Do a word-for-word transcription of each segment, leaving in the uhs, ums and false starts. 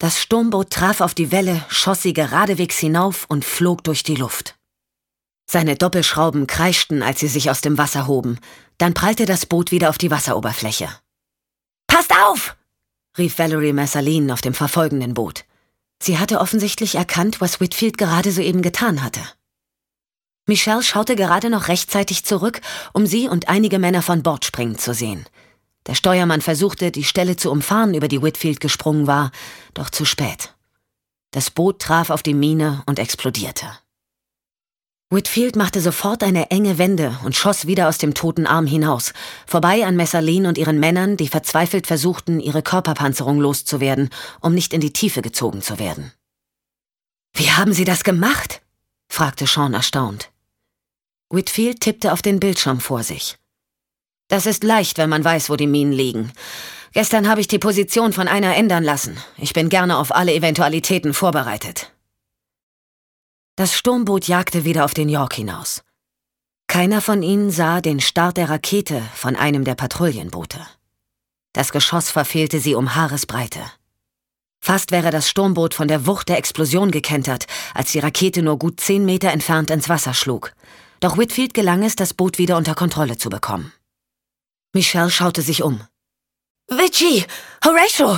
Das Sturmboot traf auf die Welle, schoss sie geradewegs hinauf und flog durch die Luft. Seine Doppelschrauben kreischten, als sie sich aus dem Wasser hoben. Dann prallte das Boot wieder auf die Wasseroberfläche. »Passt auf!« rief Valerie Messalin auf dem verfolgenden Boot. Sie hatte offensichtlich erkannt, was Whitfield gerade soeben getan hatte. Michelle schaute gerade noch rechtzeitig zurück, um sie und einige Männer von Bord springen zu sehen. Der Steuermann versuchte, die Stelle zu umfahren, über die Whitfield gesprungen war, doch zu spät. Das Boot traf auf die Mine und explodierte. Whitfield machte sofort eine enge Wende und schoss wieder aus dem toten Arm hinaus, vorbei an Messalin und ihren Männern, die verzweifelt versuchten, ihre Körperpanzerung loszuwerden, um nicht in die Tiefe gezogen zu werden. »Wie haben Sie das gemacht?« fragte Sean erstaunt. Whitfield tippte auf den Bildschirm vor sich. »Das ist leicht, wenn man weiß, wo die Minen liegen. Gestern habe ich die Position von einer ändern lassen. Ich bin gerne auf alle Eventualitäten vorbereitet.« Das Sturmboot jagte wieder auf den York hinaus. Keiner von ihnen sah den Start der Rakete von einem der Patrouillenboote. Das Geschoss verfehlte sie um Haaresbreite. Fast wäre das Sturmboot von der Wucht der Explosion gekentert, als die Rakete nur gut zehn Meter entfernt ins Wasser schlug. Doch Whitfield gelang es, das Boot wieder unter Kontrolle zu bekommen. Michelle schaute sich um. »Vigie! Horatio!«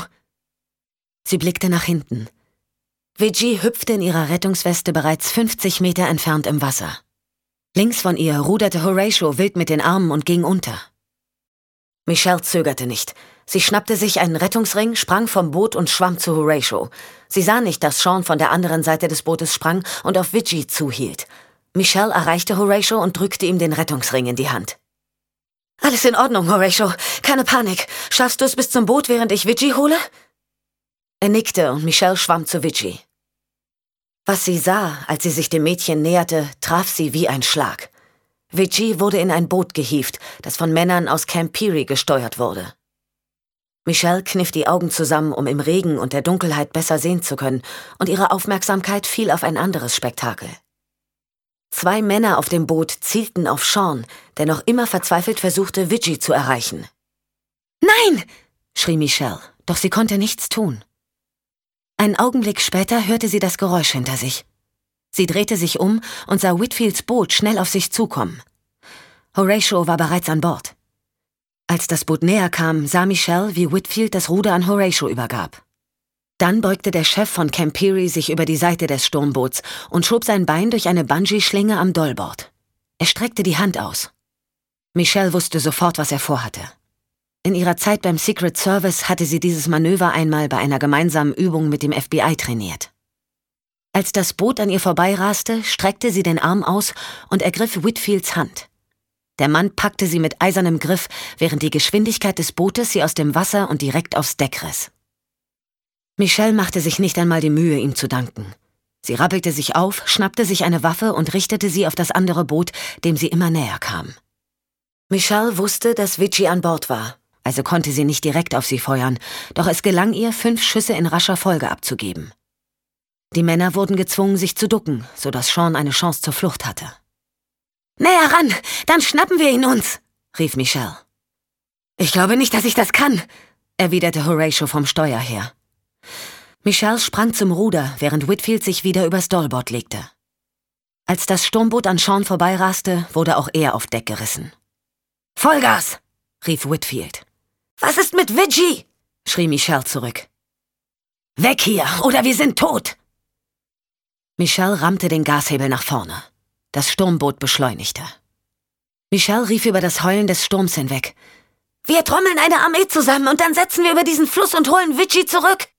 Sie blickte nach hinten. Vigie hüpfte in ihrer Rettungsweste bereits fünfzig Meter entfernt im Wasser. Links von ihr ruderte Horatio wild mit den Armen und ging unter. Michelle zögerte nicht. Sie schnappte sich einen Rettungsring, sprang vom Boot und schwamm zu Horatio. Sie sah nicht, dass Sean von der anderen Seite des Bootes sprang und auf Vigie zuhielt. Michelle erreichte Horatio und drückte ihm den Rettungsring in die Hand. »Alles in Ordnung, Horatio. Keine Panik. Schaffst du es bis zum Boot, während ich Vigie hole?« Er nickte und Michelle schwamm zu Vigie. Was sie sah, als sie sich dem Mädchen näherte, traf sie wie ein Schlag. Vigie wurde in ein Boot gehievt, das von Männern aus Camp Peary gesteuert wurde. Michelle kniff die Augen zusammen, um im Regen und der Dunkelheit besser sehen zu können, und ihre Aufmerksamkeit fiel auf ein anderes Spektakel. Zwei Männer auf dem Boot zielten auf Sean, der noch immer verzweifelt versuchte, Vigie zu erreichen. »Nein!« schrie Michelle, doch sie konnte nichts tun. Einen Augenblick später hörte sie das Geräusch hinter sich. Sie drehte sich um und sah Whitfields Boot schnell auf sich zukommen. Horatio war bereits an Bord. Als das Boot näher kam, sah Michelle, wie Whitfield das Ruder an Horatio übergab. Dann beugte der Chef von Camp Peary sich über die Seite des Sturmboots und schob sein Bein durch eine Bungee-Schlinge am Dollbord. Er streckte die Hand aus. Michelle wusste sofort, was er vorhatte. In ihrer Zeit beim Secret Service hatte sie dieses Manöver einmal bei einer gemeinsamen Übung mit dem F B I trainiert. Als das Boot an ihr vorbeiraste, streckte sie den Arm aus und ergriff Whitfields Hand. Der Mann packte sie mit eisernem Griff, während die Geschwindigkeit des Bootes sie aus dem Wasser und direkt aufs Deck riss. Michelle machte sich nicht einmal die Mühe, ihm zu danken. Sie rappelte sich auf, schnappte sich eine Waffe und richtete sie auf das andere Boot, dem sie immer näher kam. Michelle wusste, dass Vigie an Bord war, also konnte sie nicht direkt auf sie feuern, doch es gelang ihr, fünf Schüsse in rascher Folge abzugeben. Die Männer wurden gezwungen, sich zu ducken, sodass Sean eine Chance zur Flucht hatte. »Näher ran, dann schnappen wir ihn uns«, rief Michelle. »Ich glaube nicht, dass ich das kann«, erwiderte Horatio vom Steuer her. Michelle sprang zum Ruder, während Whitfield sich wieder übers Dollbord legte. Als das Sturmboot an Sean vorbeiraste, wurde auch er auf Deck gerissen. »Vollgas«, rief Whitfield. »Was ist mit Vigie?« schrie Michelle zurück. »Weg hier, oder wir sind tot!« Michelle rammte den Gashebel nach vorne. Das Sturmboot beschleunigte. Michelle rief über das Heulen des Sturms hinweg. »Wir trommeln eine Armee zusammen und dann setzen wir über diesen Fluss und holen Vigie zurück!«